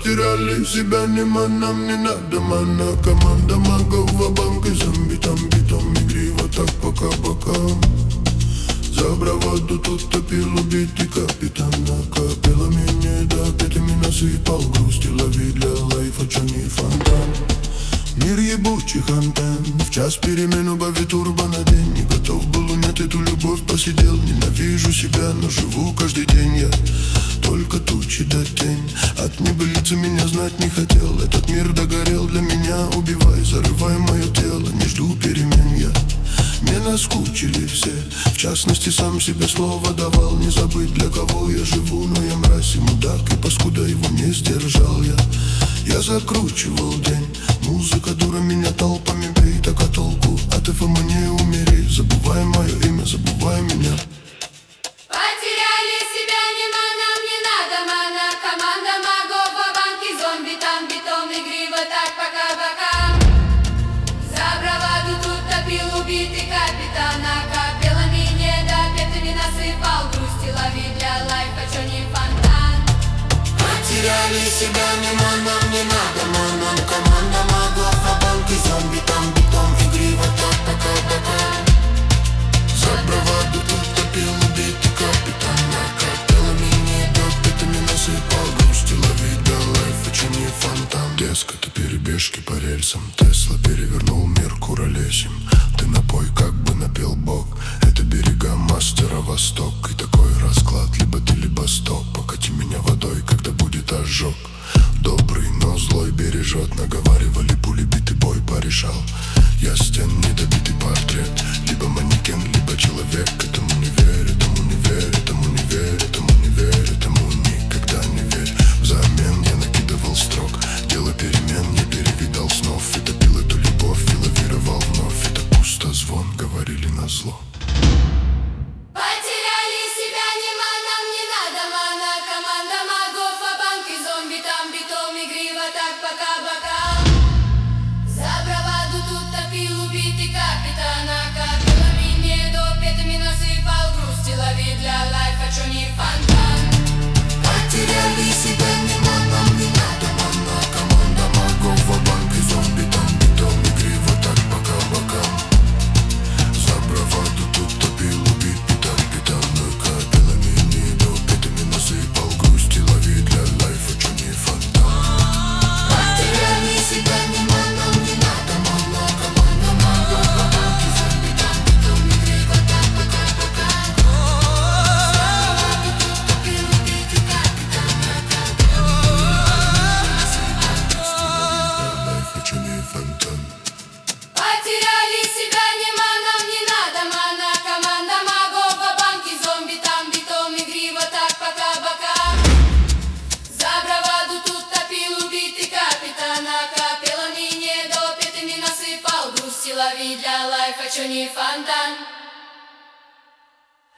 Потеряли себя, нема, нам не надо мана. Команда магов, ва-банк и зомби. Там битом игриво, так пока бокам. За браваду тут топил убитый капитан. Накапелами недопитыми насыпал грусти. Лови для лайфа, чё не фонтан. Мир ебучих антенн. В час перемен убави турбо на день. Не готов был унять эту любовь, посидел. Ненавижу себя, но живу каждый день я. Только тучи да тень. От небылицы меня знать не хотел. Этот мир догорел для меня. Убивай, зарывай мое тело. Не жду перемен я. Мне наскучили все. В частности, сам себе слово давал. Не забыть, для кого я живу. Но я мразь и мудак, и паскуда его не сдержал я. Я закручивал день. Музыка дура, меня толпами бей. Так а толку от ФМ не умери. Забывай мое имя, забывай меня. Потеряли себя, нема, нам не надо мана. Команда магов, ва-банк и зомби. Там бетон, игриво, так пока-пока. За браваду тут топил убитый капитан. Капелами недопетыми насыпал грусти. Лови для лайфа, чё не фонтан. Потеряли себя, нема, нам не надо мана. Команда магов, ва-банк и зомби. Там бетон, игриво, так пока-пока. За браваду тут топил убитый капитан. Капелами недопитыми насыпал грусти. Лови для лайфа, чё не фонтан. Дескать, перебежки по рельсам. Тесла перевернул мир куролесим. Ты напой, как бы напел Бог. Это берега мастера Восток. И такой расклад, либо ты, либо стоп. Покати меня водой, когда будет ожог. Добрый, но злой бережет. Наговаривали пули, битый бой порешал. Я стен недобитый портрет. Либо манекен, либо человек. Этому не верь, этому не верь, этому не верь, этому не верь, этому никогда не верь. Взамен я накидывал строк. Дело перемен, не перевидал снов. И топил эту любовь, и лавировал вновь. Это пустозвон, говорили назло. Потеряли себя, нема, нам не надо мана. Команда магов, ва-банк и зомби. Там бетон, игриво, так пока-пока. За браваду тут топил убитый капитан. Капелами недопетыми насыпал грусти. Лови для лайфа, чё не фонтан. Потеряли себя, нема, нам не надо мана. Команда магов, ва-банк и зомби. Там бетон, игриво, так пока-пока. За браваду тут топил убитый капитан. Капелами недопитыми насыпал грусти. Лови для лайфа, чё не фонтан. Потеряли себя, нема, нам не надо мана. Команда магов, ва-банк и зомби. Там бетон, игриво, так пока-пока. Потеряли себя, нема, нам не надо мана. Команда магов, ва-банк и зомби. Там бетон, игриво, так пока-пока. За браваду тут топил убитый капитан. Капелами недопетыми насыпал грусти. Лови для лайфа, чё не фонтан.